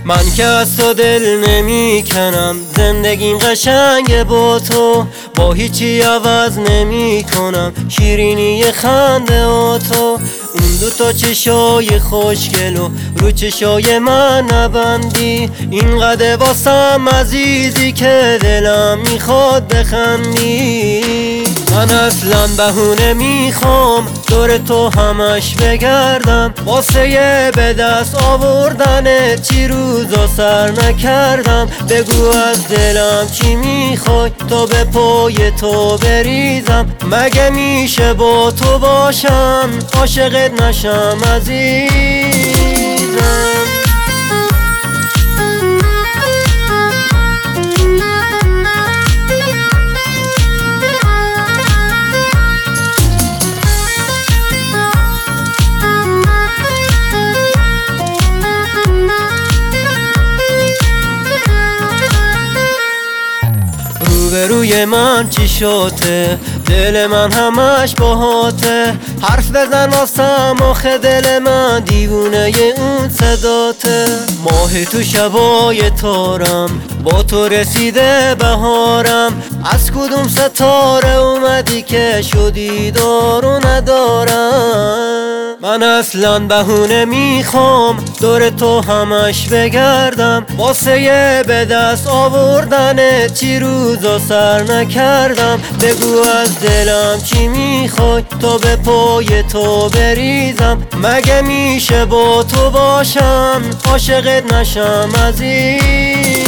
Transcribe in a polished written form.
من که از تو دل نمی کنم، زندگیم قشنگه با تو، با هیچی عوض نمی کنم شیرینی خنده و تو. اون دوتا چشای خوشگلو رو چشای من نبندی، اینقدر واسم عزیزی که دلم میخواد بخندی. من اصلا بهونه میخوام دور تو همش بگردم، واسه یه به دست آوردن چی روزا سر نکردم. بگو از دلم چی میخوای تا به پای تو بریزم، مگه میشه با تو باشم عاشقت نشم عزیزم. روی من چی شده، دل من همش باهاته، حرف بزن واسم آخه دل من دیوونه اون صداته. ماه تو شبای تارم، با تو رسیده بهارم، از کدوم ستاره اومدی که شدی دارو ندارم. من اصلا بهونه میخوام دور تو همش بگردم، واسه یه به دست آوردن چی روزا سر نکردم. بگو از دلم چی میخوای تا به پای تو بریزم، مگه میشه با تو باشم عاشقت نشم عزیز.